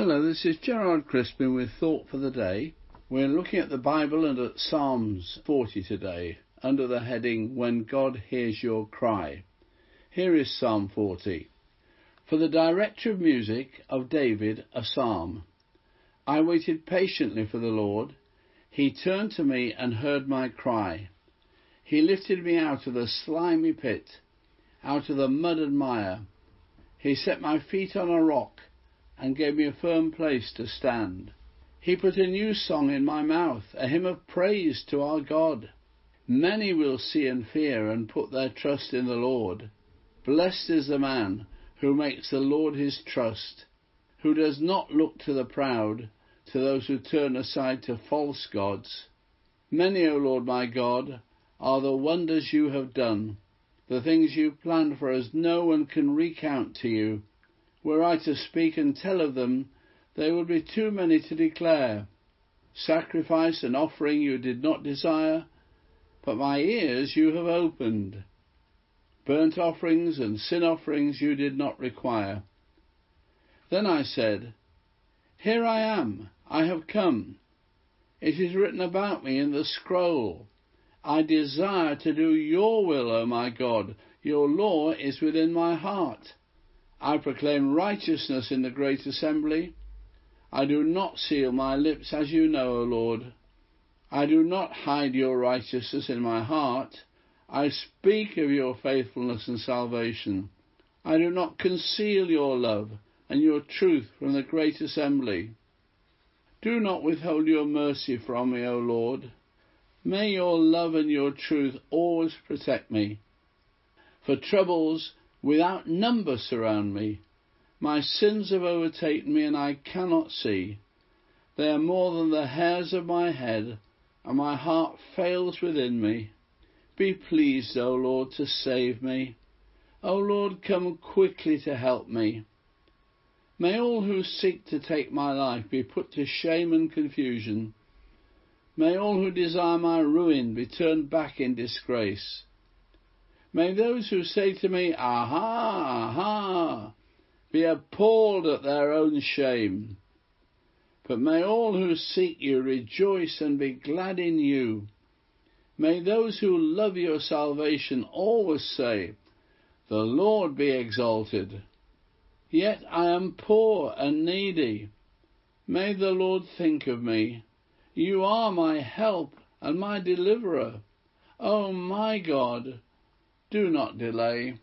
Hello, this is Gerard Crispin with Thought for the Day. We're looking at the Bible and at Psalms 40 today, under the heading, When God Hears Your Cry. Here is Psalm 40. For the director of music of David, a psalm. I waited patiently for the Lord. He turned to me and heard my cry. He lifted me out of the slimy pit, out of the mud and mire. He set my feet on a rock and gave me a firm place to stand. He put a new song in my mouth, a hymn of praise to our God. Many will see and fear and put their trust in the Lord. Blessed is the man who makes the Lord his trust, who does not look to the proud, to those who turn aside to false gods. Many, O Lord my God, are the wonders you have done. The things you planned for us no one can recount to you. Were I to speak and tell of them, they would be too many to declare. Sacrifice and offering you did not desire, but my ears you have opened. Burnt offerings and sin offerings you did not require. Then I said, Here I am, I have come. It is written about me in the scroll. I desire to do your will, O my God. Your law is within my heart. I proclaim righteousness in the great assembly. I do not seal my lips, as you know, O Lord. I do not hide your righteousness in my heart. I speak of your faithfulness and salvation. I do not conceal your love and your truth from the great assembly. Do not withhold your mercy from me, O Lord. May your love and your truth always protect me. For troubles without number surround me. My sins have overtaken me and I cannot see. They are more than the hairs of my head, and my heart fails within me. Be pleased, O Lord, to save me. O Lord, come quickly to help me. May all who seek to take my life be put to shame and confusion. May all who desire my ruin be turned back in disgrace. May those who say to me, Aha, aha, be appalled at their own shame. But may all who seek you rejoice and be glad in you. May those who love your salvation always say, The Lord be exalted. Yet I am poor and needy. May the Lord think of me. You are my help and my deliverer. O my God, do not delay.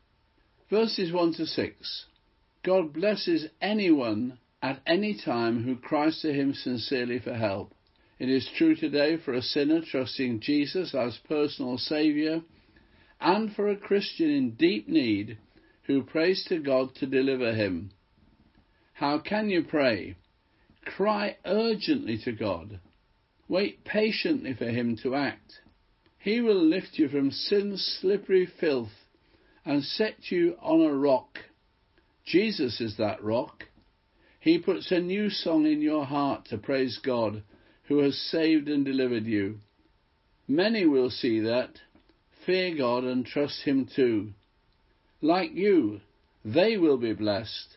Verses 1 to 6. God blesses anyone at any time who cries to him sincerely for help. It is true today for a sinner trusting Jesus as personal Saviour, and for a Christian in deep need who prays to God to deliver him. How can you pray? Cry urgently to God. Wait patiently for him to act. He will lift you from sin's slippery filth and set you on a rock. Jesus is that rock. He puts a new song in your heart to praise God, who has saved and delivered you. Many will see that, fear God and trust him too. Like you, they will be blessed.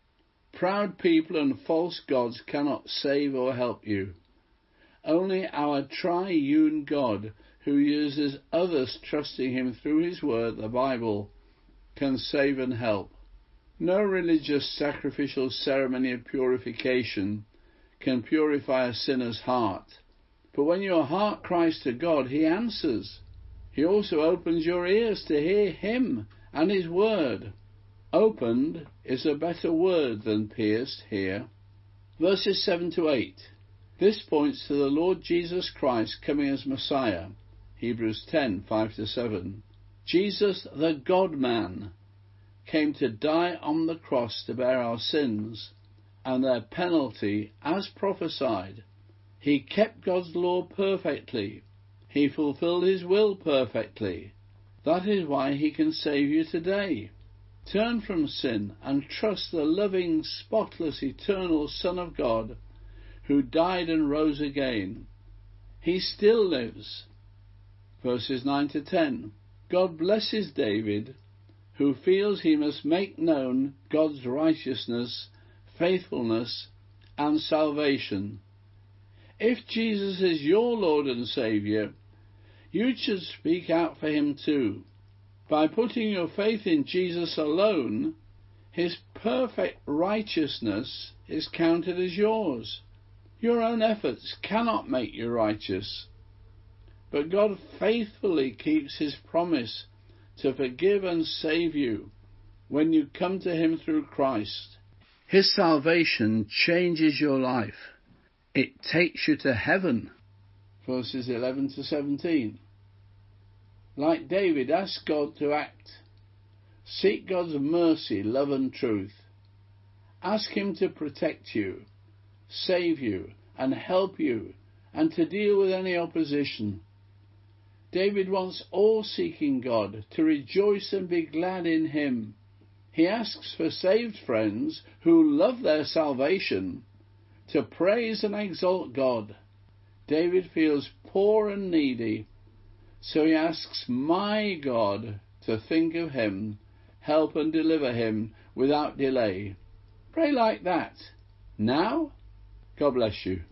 Proud people and false gods cannot save or help you. Only our triune God, who uses others trusting him through his word, the Bible, can save and help. No religious sacrificial ceremony of purification can purify a sinner's heart. But when your heart cries to God, he answers. He also opens your ears to hear him and his word. Opened is a better word than pierced here. Verses 7 to 8. This points to the Lord Jesus Christ coming as Messiah. Hebrews 10, 5 to 7. Jesus, the God-man, came to die on the cross to bear our sins and their penalty as prophesied. He kept God's law perfectly. He fulfilled his will perfectly. That is why he can save you today. Turn from sin and trust the loving, spotless, eternal Son of God, who died and rose again. He still lives. Verses 9 to 10. God blesses David, who feels he must make known God's righteousness, faithfulness and salvation. If Jesus is your Lord and Saviour, you should speak out for him too. By putting your faith in Jesus alone, his perfect righteousness is counted as yours. Your own efforts cannot make you righteous, but God faithfully keeps his promise to forgive and save you when you come to him through Christ. His salvation changes your life. It takes you to heaven. Verses 11 to 17. Like David, ask God to act. Seek God's mercy, love and truth. Ask him to protect you, save you and help you, and to deal with any opposition. David wants all seeking God to rejoice and be glad in him. He asks for saved friends who love their salvation to praise and exalt God. David feels poor and needy, so he asks my God to think of him, help and deliver him without delay. Pray like that. Now, God bless you.